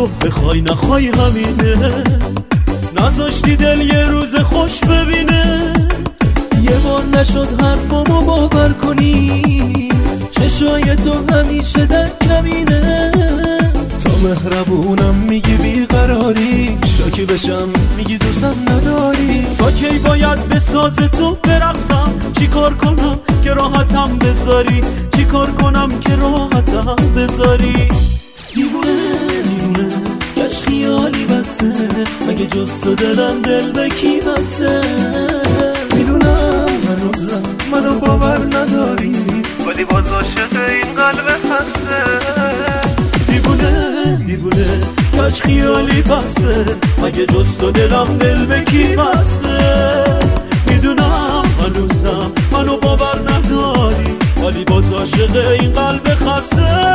برو بخوای نخوای همینه، نذاشتی دل یه روز خوش ببینه. یه بار نشد حرفمو باور کنی، چشای تو همیشه در کمینه. تا مهربونم میگی بیقراری، شاکی بشم میگی دوستم نداری. تا کی باید به ساز تو برقصم، چی کار کنم که راحتم بذاری، چی کار کنم که راحتم بذاری. دیوونه دیوونه گشت خیالی بسه، مگه جز تو دلم دل به کی بسه. میدونم هنوزم منو باور نداری، ولی باز عاشق این قلب خسته. دیوونه دیوونه گشت خیالی بسه، مگه جز تو دلم دل به کی بسته. میدونم هنوزم منو باور نداری، ولی باز عاشق این قلب خسته.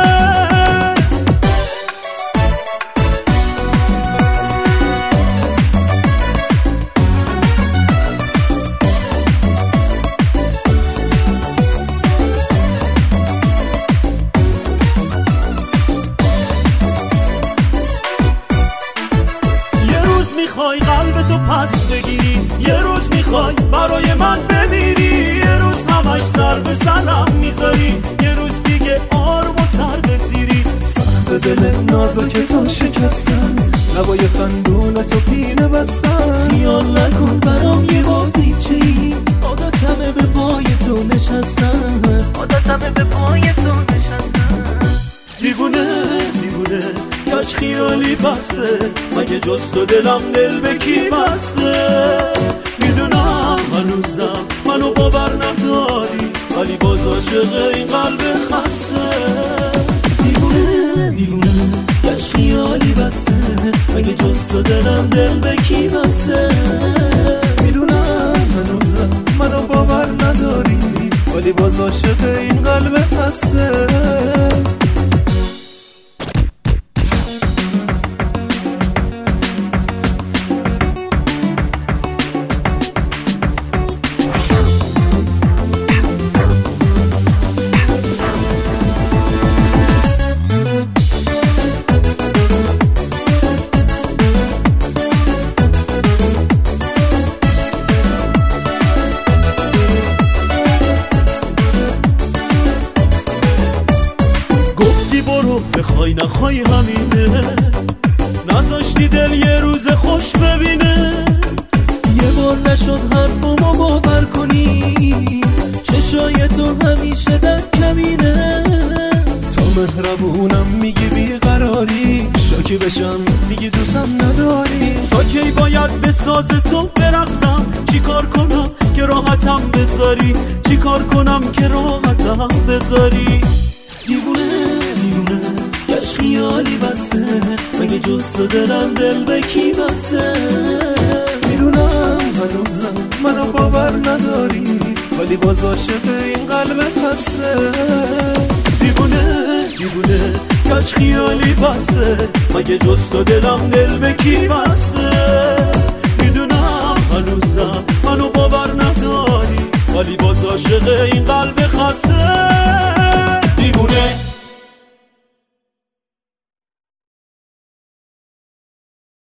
میخوای قلب تو پس بگیری، یه روز میخوای برای من بمیری. یه روز همش سر به سرم میذاری، یه روز دیگه آروم و سر بزیری. سخت دل نازک تو شکستم، لبای خندون تو پینه بستم. خیال نکن برام یه بازیچه‌ای، عادتمه به پای تو نشستم، عادتمه به پای تو نشستم. دیوونه دیوونه گچ خیالی بسته، مگه جز تو دلم دل به کی بسته. میدونم هنوزم منو باور نداری، ولی باز عاشق این قلب خسته. دیوونه دیوونه گچ خیالی بسته، مگه جز تو دلم دل به کی بسته. میدونم هنوزم منو باور نداری، ولی باز عاشق این قلب خسته. برو بخوای نخوای همینه، نذاشتی دل یه روز خوش ببینه. یه بار نشد حرفمو باور کنی، چشای تو همیشه در کمینه. تا مهربونم میگی بیقراری، شاکی بشم میگی دوستم نداری. تا کی باید به ساز تو برقصم، چی کار کنم که راحتم بذاری، چی کار کنم که راحتم بذاری. دیوونه دیوونه گشت خیالی بسه، مگه جز تو دلم دل به کی بسه. میدونم هنوزم منو باور نداری، ولی باز عاشق این قلب خسته. دیوونه دیوونه گچ خیالی بسته، مگه جز تو دلم دل به کی بسته. میدونم هنوزم منو باور نداری، ولی باز عاشق این